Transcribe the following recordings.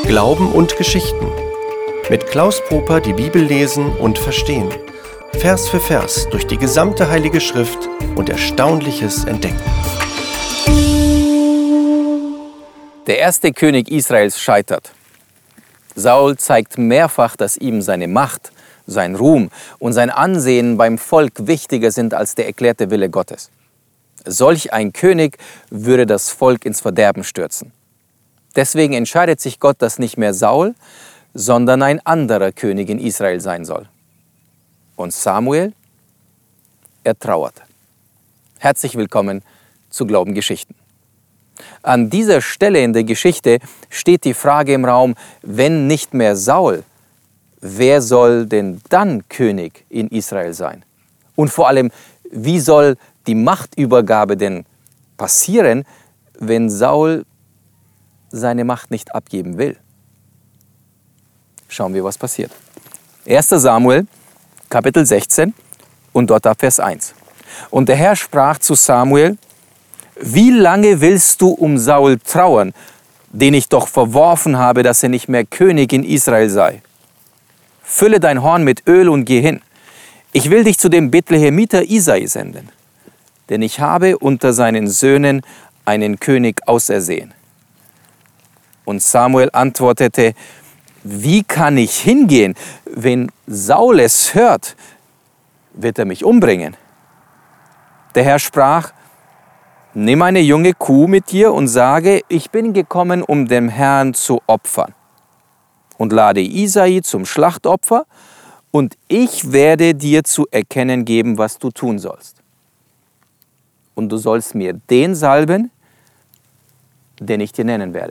Glauben und Geschichten. Mit Klaus Poper die Bibel lesen und verstehen. Vers für Vers durch die gesamte Heilige Schrift und Erstaunliches entdecken. Der erste König Israels scheitert. Saul zeigt mehrfach, dass ihm seine Macht, sein Ruhm und sein Ansehen beim Volk wichtiger sind als der erklärte Wille Gottes. Solch ein König würde das Volk ins Verderben stürzen. Deswegen entscheidet sich Gott, dass nicht mehr Saul, sondern ein anderer König in Israel sein soll. Und Samuel, er trauert. Herzlich willkommen zu Glaubengeschichten. An dieser Stelle in der Geschichte steht die Frage im Raum, wenn nicht mehr Saul, wer soll denn dann König in Israel sein? Und vor allem, wie soll die Machtübergabe denn passieren, wenn Saul seine Macht nicht abgeben will? Schauen wir, was passiert. 1. Samuel, Kapitel 16 und dort ab Vers 1. Und der Herr sprach zu Samuel: Wie lange willst du um Saul trauern, den ich doch verworfen habe, dass er nicht mehr König in Israel sei? Fülle dein Horn mit Öl und geh hin. Ich will dich zu dem Bethlehemiter Isai senden, denn ich habe unter seinen Söhnen einen König ausersehen. Und Samuel antwortete: Wie kann ich hingehen? Wenn Saul es hört, wird er mich umbringen. Der Herr sprach: Nimm eine junge Kuh mit dir und sage, ich bin gekommen, um dem Herrn zu opfern. Und lade Isai zum Schlachtopfer, und ich werde dir zu erkennen geben, was du tun sollst. Und du sollst mir den salben, den ich dir nennen werde.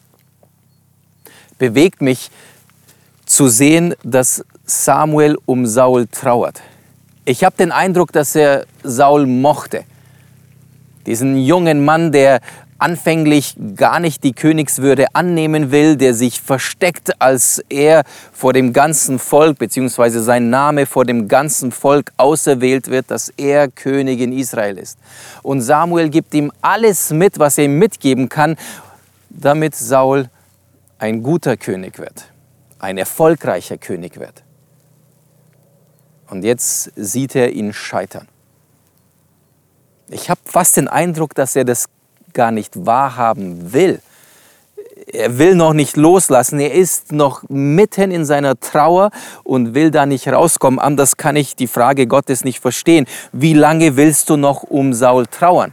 Bewegt mich zu sehen, dass Samuel um Saul trauert. Ich habe den Eindruck, dass er Saul mochte. Diesen jungen Mann, der anfänglich gar nicht die Königswürde annehmen will, der sich versteckt, als er vor dem ganzen Volk, beziehungsweise sein Name vor dem ganzen Volk auserwählt wird, dass er König in Israel ist. Und Samuel gibt ihm alles mit, was er ihm mitgeben kann, damit Saul ein guter König wird, ein erfolgreicher König wird. Und jetzt sieht er ihn scheitern. Ich habe fast den Eindruck, dass er das gar nicht wahrhaben will. Er will noch nicht loslassen. Er ist noch mitten in seiner Trauer und will da nicht rauskommen. Anders kann ich die Frage Gottes nicht verstehen. Wie lange willst du noch um Saul trauern?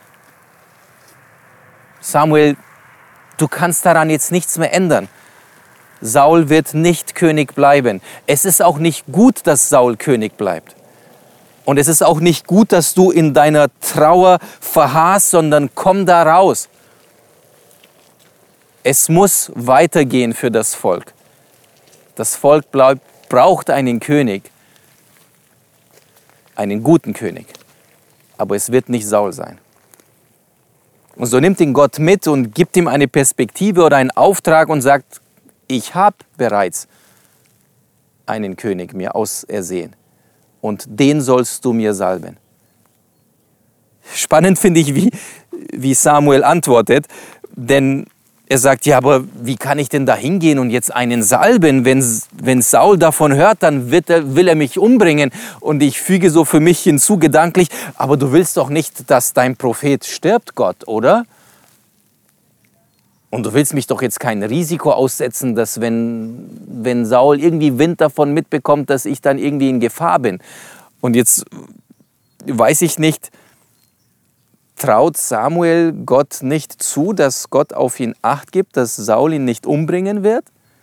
Samuel, du kannst daran jetzt nichts mehr ändern. Saul wird nicht König bleiben. Es ist auch nicht gut, dass Saul König bleibt. Und es ist auch nicht gut, dass du in deiner Trauer verharrst, sondern komm da raus. Es muss weitergehen für das Volk. Das Volk braucht einen König, einen guten König. Aber es wird nicht Saul sein. Und so nimmt ihn Gott mit und gibt ihm eine Perspektive oder einen Auftrag und sagt: Ich habe bereits einen König mir ausersehen. Und den sollst du mir salben. Spannend finde ich, wie Samuel antwortet, denn er sagt: Ja, aber wie kann ich denn da hingehen und jetzt einen salben? Wenn Saul davon hört, dann will er mich umbringen. Und ich füge so für mich hinzu gedanklich: Aber du willst doch nicht, dass dein Prophet stirbt, Gott, oder? Und du willst mich doch jetzt kein Risiko aussetzen, dass wenn Saul irgendwie Wind davon mitbekommt, dass ich dann irgendwie in Gefahr bin. Und jetzt weiß ich nicht, traut Samuel Gott nicht zu, dass Gott auf ihn Acht gibt, dass Saul ihn nicht umbringen wird?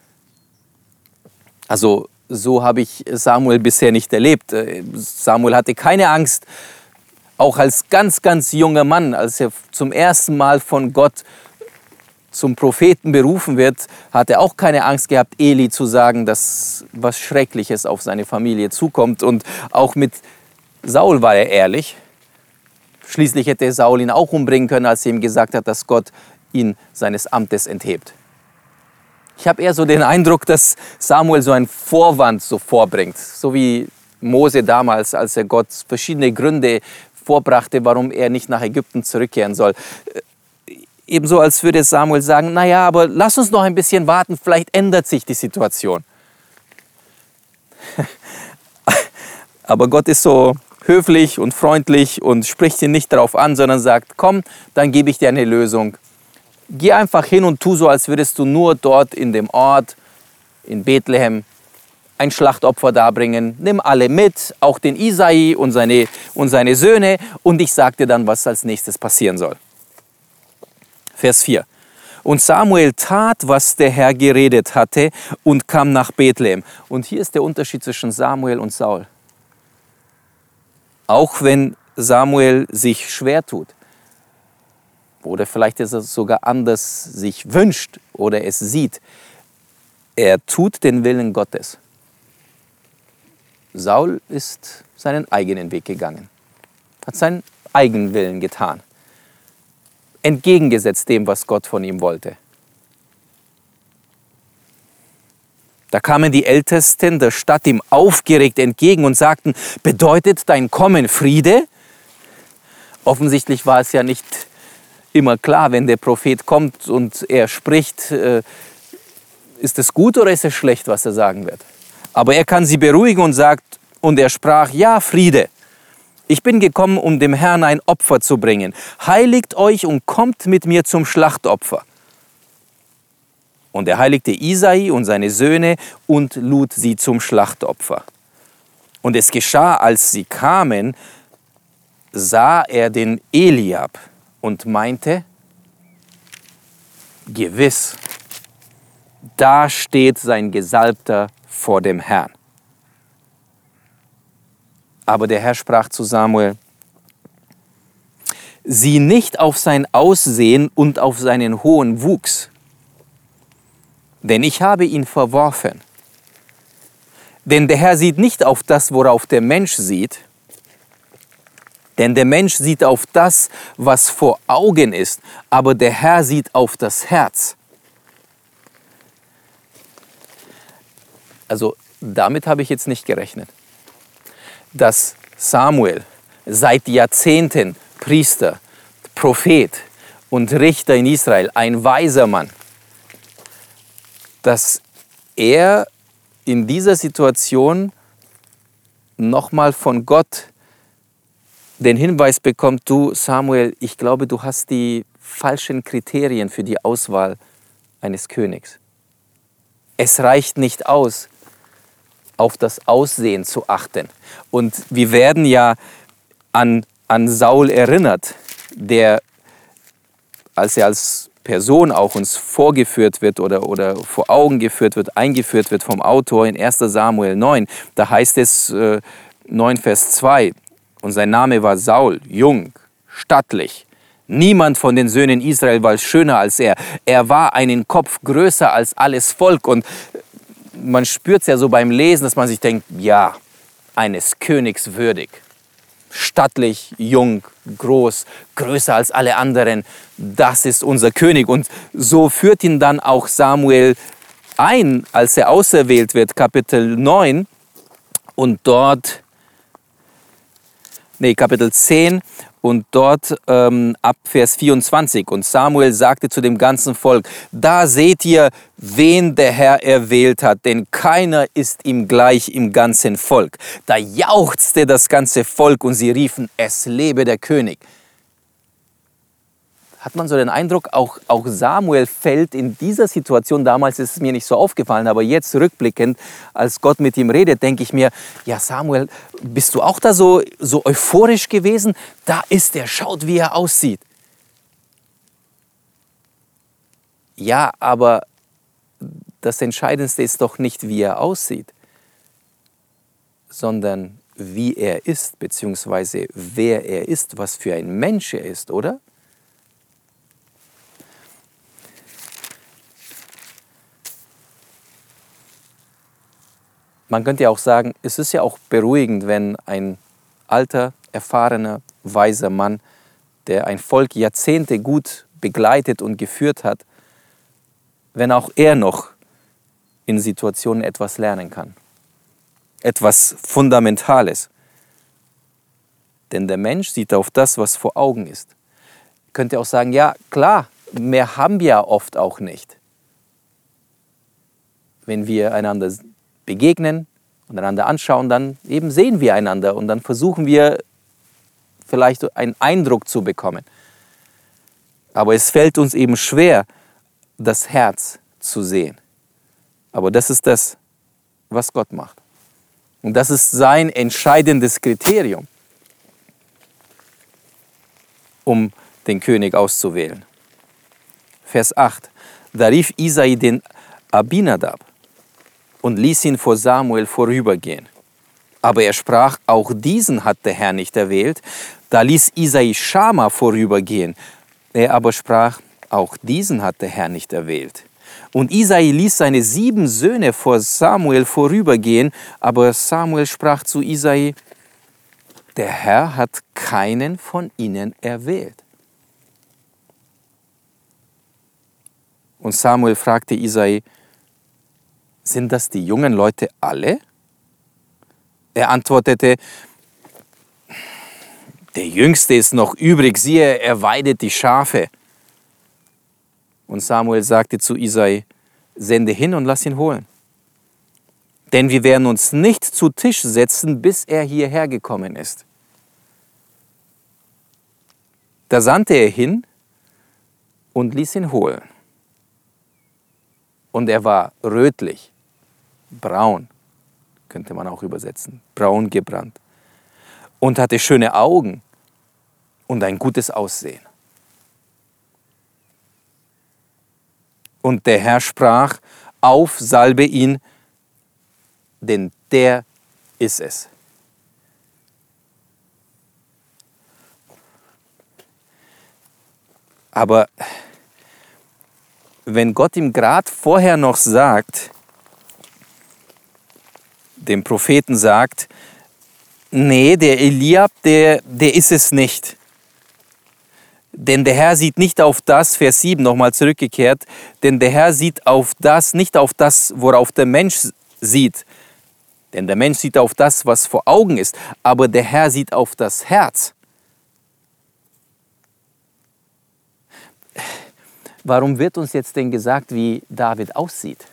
Also so habe ich Samuel bisher nicht erlebt. Samuel hatte keine Angst, auch als ganz, ganz junger Mann, als er zum ersten Mal von Gott zum Propheten berufen wird, hat er auch keine Angst gehabt, Eli zu sagen, dass was Schreckliches auf seine Familie zukommt. Und auch mit Saul war er ehrlich. Schließlich hätte Saul ihn auch umbringen können, als er ihm gesagt hat, dass Gott ihn seines Amtes enthebt. Ich habe eher so den Eindruck, dass Samuel so einen Vorwand so vorbringt. So wie Mose damals, als er Gott verschiedene Gründe vorbrachte, warum er nicht nach Ägypten zurückkehren soll. ebenso, als würde Samuel sagen, naja, aber lass uns noch ein bisschen warten, vielleicht ändert sich die Situation. Aber Gott ist so höflich und freundlich und spricht ihn nicht darauf an, sondern sagt, komm, dann gebe ich dir eine Lösung. Geh einfach hin und tu so, als würdest du nur dort in dem Ort, in Bethlehem, ein Schlachtopfer darbringen. Nimm alle mit, auch den Isai und seine Söhne, und ich sage dir dann, was als nächstes passieren soll. Vers 4. Und Samuel tat, was der Herr geredet hatte, und kam nach Bethlehem. Und hier ist der Unterschied zwischen Samuel und Saul. Auch wenn Samuel sich schwer tut, oder vielleicht ist er sogar anders sich wünscht oder es sieht, er tut den Willen Gottes. Saul ist seinen eigenen Weg gegangen, hat seinen eigenen Willen getan, entgegengesetzt dem, was Gott von ihm wollte. Da kamen die Ältesten der Stadt ihm aufgeregt entgegen und sagten, bedeutet dein Kommen Friede? Offensichtlich war es ja nicht immer klar, wenn der Prophet kommt und er spricht, ist es gut oder ist es schlecht, was er sagen wird? Aber er kann sie beruhigen und sagt, und er sprach, ja, Friede. Ich bin gekommen, um dem Herrn ein Opfer zu bringen. Heiligt euch und kommt mit mir zum Schlachtopfer. Und er heiligte Isai und seine Söhne und lud sie zum Schlachtopfer. Und es geschah, als sie kamen, sah er den Eliab und meinte, gewiss, da steht sein Gesalbter vor dem Herrn. Aber der Herr sprach zu Samuel, sieh nicht auf sein Aussehen und auf seinen hohen Wuchs, denn ich habe ihn verworfen. Denn der Herr sieht nicht auf das, worauf der Mensch sieht, denn der Mensch sieht auf das, was vor Augen ist, aber der Herr sieht auf das Herz. Also damit habe ich jetzt nicht gerechnet, dass Samuel seit Jahrzehnten Priester, Prophet und Richter in Israel, ein weiser Mann, dass er in dieser Situation nochmal von Gott den Hinweis bekommt, du Samuel, ich glaube, du hast die falschen Kriterien für die Auswahl eines Königs. Es reicht nicht aus, auf das Aussehen zu achten. Und wir werden ja an Saul erinnert, der, als er als Person auch uns vorgeführt wird oder vor Augen geführt wird, eingeführt wird vom Autor in 1. Samuel 9. Da heißt es 9 Vers 2, und sein Name war Saul, jung, stattlich. Niemand von den Söhnen Israel war schöner als er. Er war einen Kopf größer als alles Volk. Und man spürt es ja so beim Lesen, dass man sich denkt, ja, eines Königs würdig. Stattlich, jung, groß, größer als alle anderen. Das ist unser König. Und so führt ihn dann auch Samuel ein, als er auserwählt wird, Kapitel 9. Und dort, Kapitel 10 und dort ab Vers 24. Und Samuel sagte zu dem ganzen Volk, da seht ihr, wen der Herr erwählt hat, denn keiner ist ihm gleich im ganzen Volk. Da jauchzte das ganze Volk und sie riefen, es lebe der König. Hat man so den Eindruck, auch Samuel fällt in dieser Situation, damals ist es mir nicht so aufgefallen, aber jetzt rückblickend, als Gott mit ihm redet, denke ich mir, ja Samuel, bist du auch da so euphorisch gewesen? Da ist er, schaut wie er aussieht. Ja, aber das Entscheidendste ist doch nicht, wie er aussieht, sondern wie er ist, beziehungsweise wer er ist, was für ein Mensch er ist, oder? Man könnte ja auch sagen, es ist ja auch beruhigend, wenn ein alter, erfahrener, weiser Mann, der ein Volk Jahrzehnte gut begleitet und geführt hat, wenn auch er noch in Situationen etwas lernen kann. Etwas Fundamentales. Denn der Mensch sieht auf das, was vor Augen ist. Könnte auch sagen, ja klar, mehr haben wir ja oft auch nicht. Wenn wir einander begegnen und einander anschauen, dann eben sehen wir einander und dann versuchen wir vielleicht einen Eindruck zu bekommen. Aber es fällt uns eben schwer, das Herz zu sehen. Aber das ist das, was Gott macht. Und das ist sein entscheidendes Kriterium, um den König auszuwählen. Vers 8. Da rief Isai den Abinadab und ließ ihn vor Samuel vorübergehen. Aber er sprach, auch diesen hat der Herr nicht erwählt. Da ließ Isai Schama vorübergehen. Er aber sprach, auch diesen hat der Herr nicht erwählt. Und Isai ließ seine 7 Söhne vor Samuel vorübergehen, aber Samuel sprach zu Isai, der Herr hat keinen von ihnen erwählt. Und Samuel fragte Isai, sind das die jungen Leute alle? Er antwortete, der Jüngste ist noch übrig, siehe, er weidet die Schafe. Und Samuel sagte zu Isai, sende hin und lass ihn holen. Denn wir werden uns nicht zu Tisch setzen, bis er hierher gekommen ist. Da sandte er hin und ließ ihn holen. Und er war rötlich, braun, könnte man auch übersetzen, braun gebrannt. Und hatte schöne Augen und ein gutes Aussehen. Und der Herr sprach, auf, salbe ihn, denn der ist es. Aber wenn Gott ihm gerade vorher noch sagt, dem Propheten sagt, nee, der Eliab, der ist es nicht. Denn der Herr sieht nicht auf das, Vers 7 nochmal zurückgekehrt, denn der Herr sieht auf das, nicht auf das, worauf der Mensch sieht. Denn der Mensch sieht auf das, was vor Augen ist, aber der Herr sieht auf das Herz. Warum wird uns jetzt denn gesagt, wie David aussieht?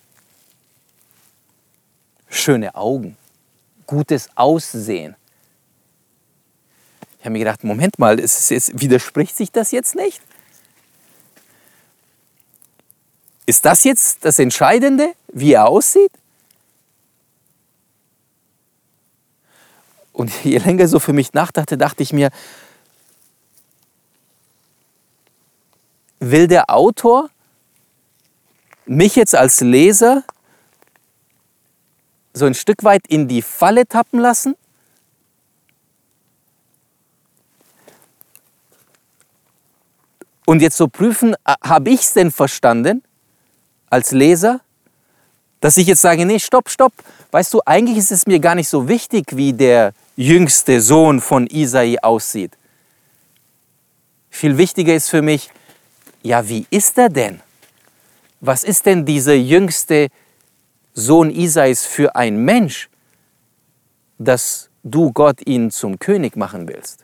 Schöne Augen, gutes Aussehen. Ich habe mir gedacht, Moment mal, widerspricht sich das jetzt nicht? Ist das jetzt das Entscheidende, wie er aussieht? Und je länger so für mich nachdachte, dachte ich mir, will der Autor mich jetzt als Leser so ein Stück weit in die Falle tappen lassen? Und jetzt so prüfen, habe ich es denn verstanden als Leser, dass ich jetzt sage, nee, stopp. Weißt du, eigentlich ist es mir gar nicht so wichtig, wie der jüngste Sohn von Isai aussieht. Viel wichtiger ist für mich, ja, wie ist er denn? Was ist denn dieser jüngste Sohn Isais für ein Mensch, dass du Gott ihn zum König machen willst?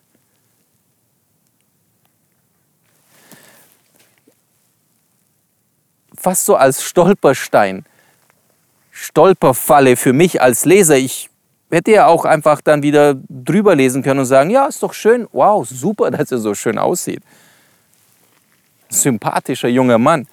Fast so als Stolperstein, Stolperfalle für mich als Leser. Ich hätte ja auch einfach dann wieder drüber lesen können und sagen, ja, ist doch schön, wow, super, dass er so schön aussieht. Sympathischer junger Mann.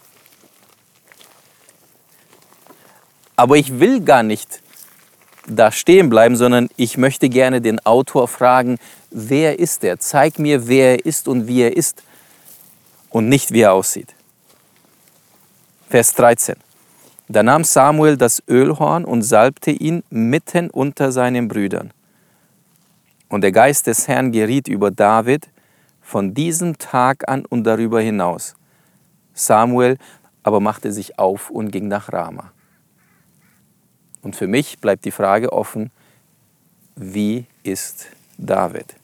Aber ich will gar nicht da stehen bleiben, sondern ich möchte gerne den Autor fragen, wer ist er? Zeig mir, wer er ist und wie er ist und nicht, wie er aussieht. Vers 13. Da nahm Samuel das Ölhorn und salbte ihn mitten unter seinen Brüdern. Und der Geist des Herrn geriet über David von diesem Tag an und darüber hinaus. Samuel aber machte sich auf und ging nach Rama. Und für mich bleibt die Frage offen, wie ist David?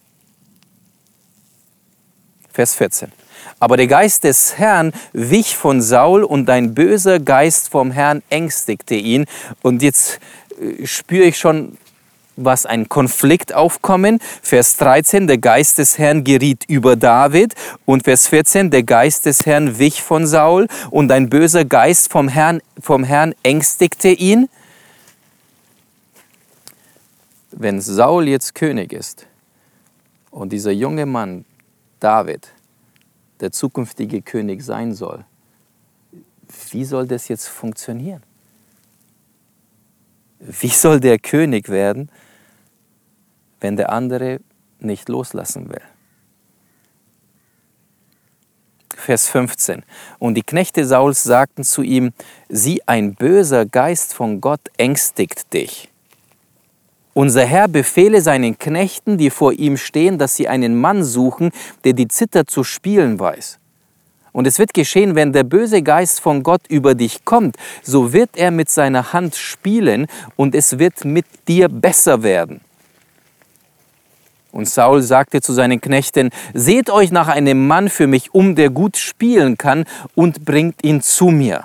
Vers 14. Aber der Geist des Herrn wich von Saul und ein böser Geist vom Herrn ängstigte ihn. Und jetzt spüre ich schon, was ein Konflikt aufkommen. Vers 13, der Geist des Herrn geriet über David. Und Vers 14, der Geist des Herrn wich von Saul und ein böser Geist vom Herrn ängstigte ihn. Wenn Saul jetzt König ist und dieser junge Mann, David, der zukünftige König sein soll, wie soll das jetzt funktionieren? Wie soll der König werden, wenn der andere nicht loslassen will? Vers 15. Und die Knechte Sauls sagten zu ihm, sieh, ein böser Geist von Gott ängstigt dich. Unser Herr befehle seinen Knechten, die vor ihm stehen, dass sie einen Mann suchen, der die Zither zu spielen weiß. Und es wird geschehen, wenn der böse Geist von Gott über dich kommt, so wird er mit seiner Hand spielen und es wird mit dir besser werden. Und Saul sagte zu seinen Knechten, seht euch nach einem Mann für mich der gut spielen kann und bringt ihn zu mir.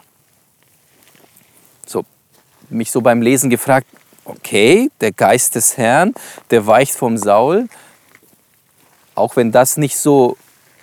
Mich so beim Lesen gefragt, okay, der Geist des Herrn, der weicht vom Saul, auch wenn das nicht so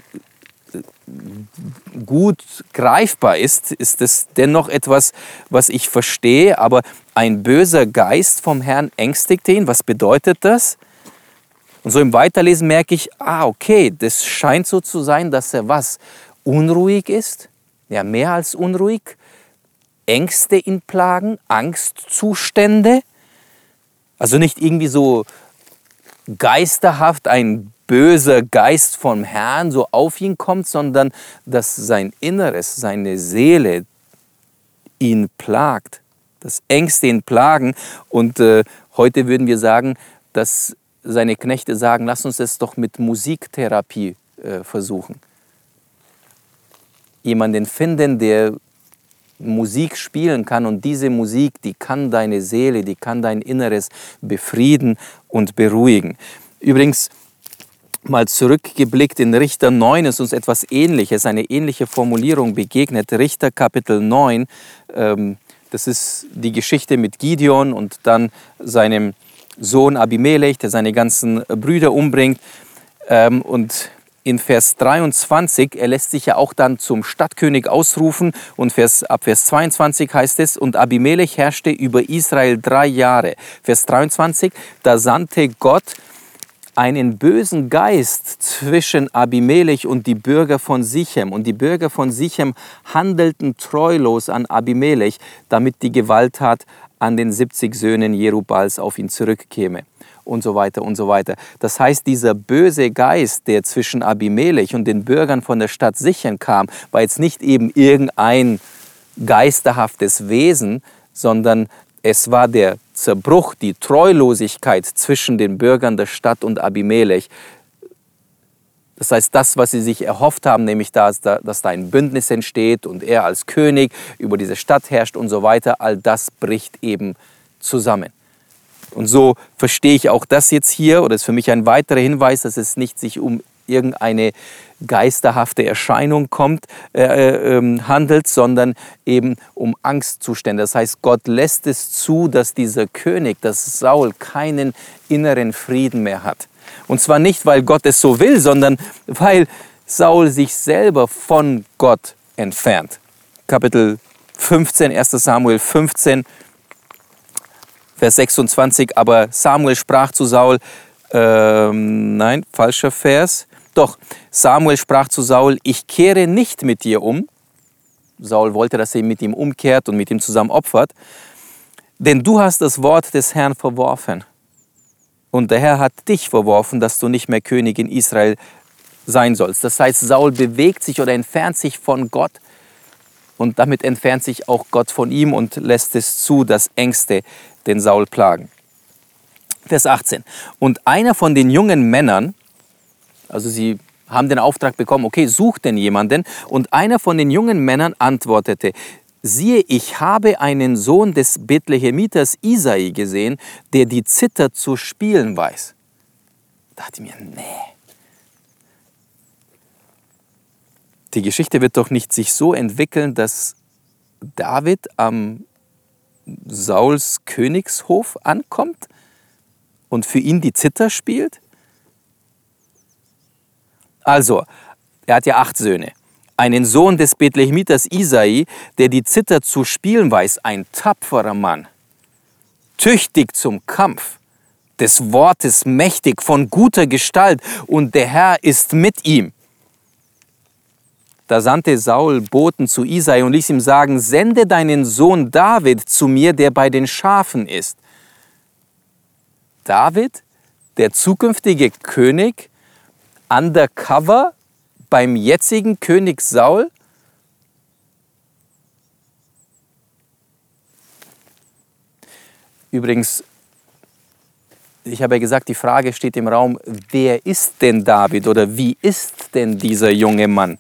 gut greifbar ist, ist es dennoch etwas, was ich verstehe. Aber ein böser Geist vom Herrn ängstigte ihn. Was bedeutet das? Und so im Weiterlesen merke ich, okay, das scheint so zu sein, dass er was? Unruhig ist? Ja, mehr als unruhig. Ängste ihn plagen, Angstzustände. Also nicht irgendwie so geisterhaft ein böser Geist vom Herrn so auf ihn kommt, sondern dass sein Inneres, seine Seele ihn plagt, dass Ängste ihn plagen. Und heute würden wir sagen, dass seine Knechte sagen, lass uns es doch mit Musiktherapie versuchen. Jemanden finden, der Musik spielen kann, und diese Musik, die kann deine Seele, die kann dein Inneres befrieden und beruhigen. Übrigens, mal zurückgeblickt in Richter 9 ist uns etwas Ähnliches, eine ähnliche Formulierung begegnet. Richter Kapitel 9, das ist die Geschichte mit Gideon und dann seinem Sohn Abimelech, der seine ganzen Brüder umbringt. Und in Vers 23, er lässt sich ja auch dann zum Stadtkönig ausrufen, und ab Vers 22 heißt es, und Abimelech herrschte über Israel 3 Jahre. Vers 23, da sandte Gott einen bösen Geist zwischen Abimelech und die Bürger von Sichem. Und die Bürger von Sichem handelten treulos an Abimelech, damit die Gewalttat an den 70 Söhnen Jerubals auf ihn zurückkäme. Und so weiter und so weiter. Das heißt, dieser böse Geist, der zwischen Abimelech und den Bürgern von der Stadt Sichem kam, war jetzt nicht eben irgendein geisterhaftes Wesen, sondern es war der Zerbruch, die Treulosigkeit zwischen den Bürgern der Stadt und Abimelech. Das heißt, das, was sie sich erhofft haben, nämlich dass da ein Bündnis entsteht und er als König über diese Stadt herrscht und so weiter, all das bricht eben zusammen. Und so verstehe ich auch das jetzt hier, oder ist für mich ein weiterer Hinweis, dass es nicht sich um irgendeine geisterhafte Erscheinung handelt, sondern eben um Angstzustände. Das heißt, Gott lässt es zu, dass dieser König, dass Saul, keinen inneren Frieden mehr hat. Und zwar nicht, weil Gott es so will, sondern weil Saul sich selber von Gott entfernt. Kapitel 15, 1. Samuel 15, Vers 26, aber Samuel sprach zu Saul, nein, falscher Vers. Doch, Samuel sprach zu Saul, ich kehre nicht mit dir um. Saul wollte, dass er mit ihm umkehrt und mit ihm zusammen opfert. Denn du hast das Wort des Herrn verworfen. Und der Herr hat dich verworfen, dass du nicht mehr König in Israel sein sollst. Das heißt, Saul bewegt sich oder entfernt sich von Gott. Und damit entfernt sich auch Gott von ihm und lässt es zu, dass Ängste den Saul plagen. Vers 18. Und einer von den jungen Männern, also sie haben den Auftrag bekommen, okay, sucht denn jemanden. Und einer von den jungen Männern antwortete, siehe, ich habe einen Sohn des Bethlehemiters Isai gesehen, der die Zither zu spielen weiß. Da dachte ich mir, nee. Die Geschichte wird doch nicht sich so entwickeln, dass David am Sauls Königshof ankommt und für ihn die Zither spielt? Also, er hat ja 8 Söhne. Einen Sohn des Bethlehemiters Isai, der die Zither zu spielen weiß, ein tapferer Mann, tüchtig zum Kampf, des Wortes mächtig, von guter Gestalt, und der Herr ist mit ihm. Da sandte Saul Boten zu Isai und ließ ihm sagen: Sende deinen Sohn David zu mir, der bei den Schafen ist. David, der zukünftige König, undercover beim jetzigen König Saul? Übrigens, ich habe ja gesagt, die Frage steht im Raum, wer ist denn David oder wie ist denn dieser junge Mann?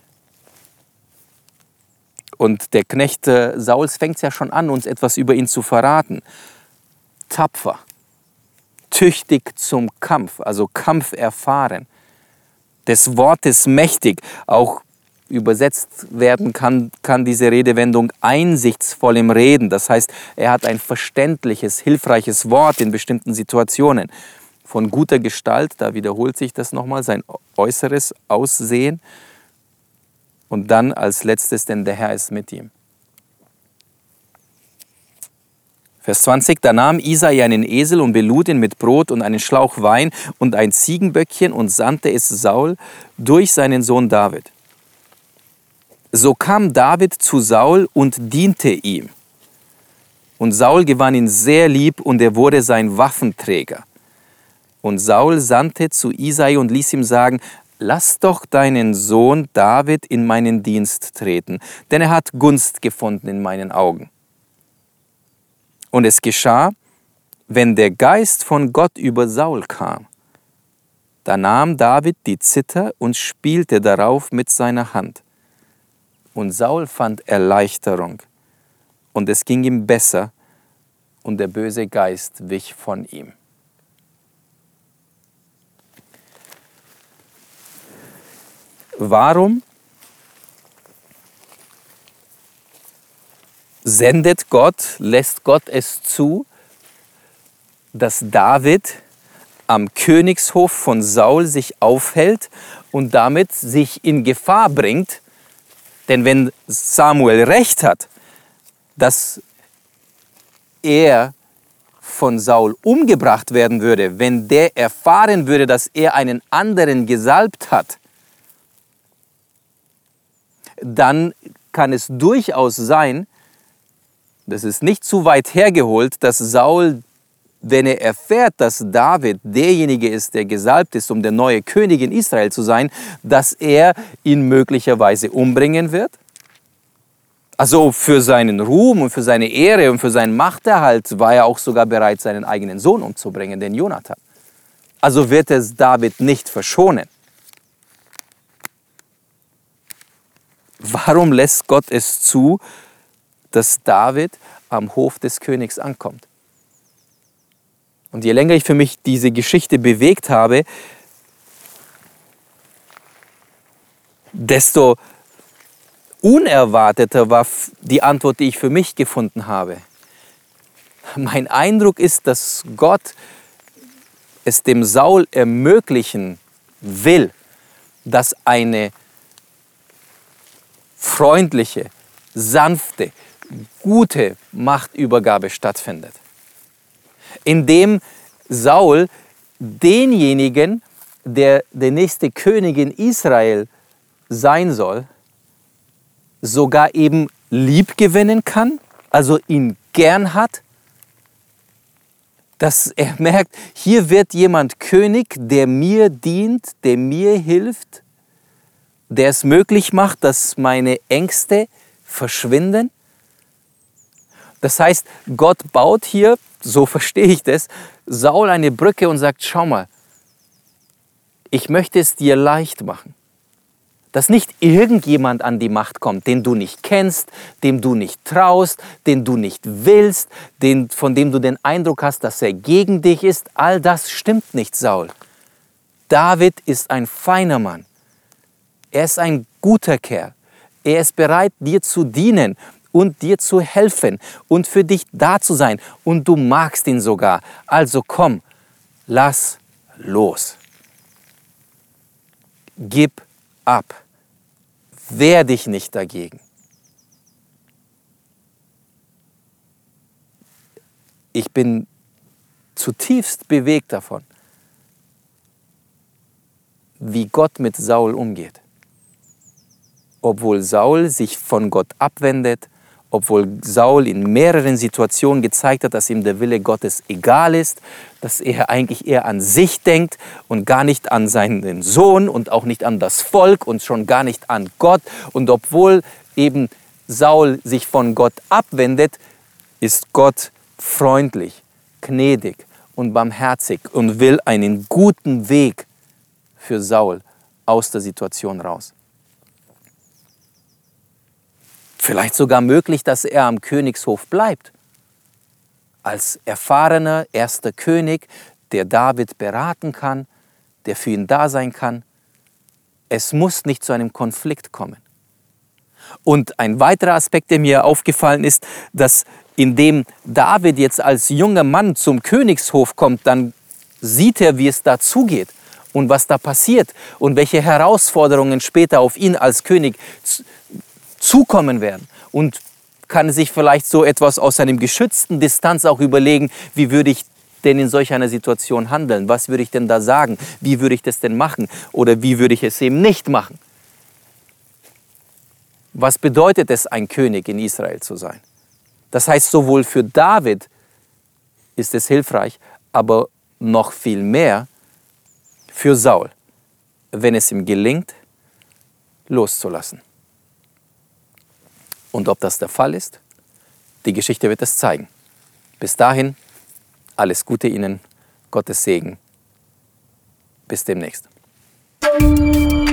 Und der Knecht Sauls fängt es ja schon an, uns etwas über ihn zu verraten. Tapfer, tüchtig zum Kampf, also kampferfahren, des Wortes mächtig. Auch übersetzt werden kann diese Redewendung einsichtsvoll im Reden. Das heißt, er hat ein verständliches, hilfreiches Wort in bestimmten Situationen. Von guter Gestalt, da wiederholt sich das nochmal, sein äußeres Aussehen. Und dann als letztes, denn der Herr ist mit ihm. Vers 20, da nahm Isai einen Esel und belud ihn mit Brot und einen Schlauch Wein und ein Ziegenböckchen und sandte es Saul durch seinen Sohn David. So kam David zu Saul und diente ihm. Und Saul gewann ihn sehr lieb und er wurde sein Waffenträger. Und Saul sandte zu Isai und ließ ihm sagen: Lass doch deinen Sohn David in meinen Dienst treten, denn er hat Gunst gefunden in meinen Augen. Und es geschah, wenn der Geist von Gott über Saul kam, da nahm David die Zither und spielte darauf mit seiner Hand. Und Saul fand Erleichterung, und es ging ihm besser, und der böse Geist wich von ihm. Warum lässt Gott es zu, dass David am Königshof von Saul sich aufhält und damit sich in Gefahr bringt? Denn wenn Samuel recht hat, dass er von Saul umgebracht werden würde, wenn der erfahren würde, dass er einen anderen gesalbt hat, dann kann es durchaus sein, das ist nicht zu weit hergeholt, dass Saul, wenn er erfährt, dass David derjenige ist, der gesalbt ist, um der neue König in Israel zu sein, dass er ihn möglicherweise umbringen wird. Also für seinen Ruhm und für seine Ehre und für seinen Machterhalt war er auch sogar bereit, seinen eigenen Sohn umzubringen, den Jonathan. Also wird es David nicht verschonen. Warum lässt Gott es zu, dass David am Hof des Königs ankommt? Und je länger ich für mich diese Geschichte bewegt habe, desto unerwarteter war die Antwort, die ich für mich gefunden habe. Mein Eindruck ist, dass Gott es dem Saul ermöglichen will, dass eine freundliche, sanfte, gute Machtübergabe stattfindet. Indem Saul denjenigen, der der nächste König in Israel sein soll, sogar eben lieb gewinnen kann, also ihn gern hat, dass er merkt, hier wird jemand König, der mir dient, der mir hilft, der es möglich macht, dass meine Ängste verschwinden. Das heißt, Gott baut hier, so verstehe ich das, Saul eine Brücke und sagt: Schau mal, ich möchte es dir leicht machen, dass nicht irgendjemand an die Macht kommt, den du nicht kennst, dem du nicht traust, den du nicht willst, von dem du den Eindruck hast, dass er gegen dich ist. All das stimmt nicht, Saul. David ist ein feiner Mann. Er ist ein guter Kerl. Er ist bereit, dir zu dienen und dir zu helfen und für dich da zu sein. Und du magst ihn sogar. Also komm, Lass los. Gib ab. Wehr dich nicht dagegen. Ich bin zutiefst bewegt davon, wie Gott mit Saul umgeht. Obwohl Saul sich von Gott abwendet, obwohl Saul in mehreren Situationen gezeigt hat, dass ihm der Wille Gottes egal ist, dass er eigentlich eher an sich denkt und gar nicht an seinen Sohn und auch nicht an das Volk und schon gar nicht an Gott. Und obwohl eben Saul sich von Gott abwendet, ist Gott freundlich, gnädig und barmherzig und will einen guten Weg für Saul aus der Situation raus. Vielleicht sogar möglich, dass er am Königshof bleibt. Als erfahrener erster König, der David beraten kann, der für ihn da sein kann. Es muss nicht zu einem Konflikt kommen. Und ein weiterer Aspekt, der mir aufgefallen ist, dass indem David jetzt als junger Mann zum Königshof kommt, dann sieht er, wie es da zugeht und was da passiert und welche Herausforderungen später auf ihn als König zukommen werden und kann sich vielleicht so etwas aus einem geschützten Distanz auch überlegen, wie würde ich denn in solch einer Situation handeln? Was würde ich denn da sagen? Wie würde ich das denn machen? Oder wie würde ich es eben nicht machen? Was bedeutet es, ein König in Israel zu sein? Das heißt, sowohl für David ist es hilfreich, aber noch viel mehr für Saul, wenn es ihm gelingt, loszulassen. Und ob das der Fall ist, die Geschichte wird es zeigen. Bis dahin, alles Gute Ihnen, Gottes Segen. Bis demnächst.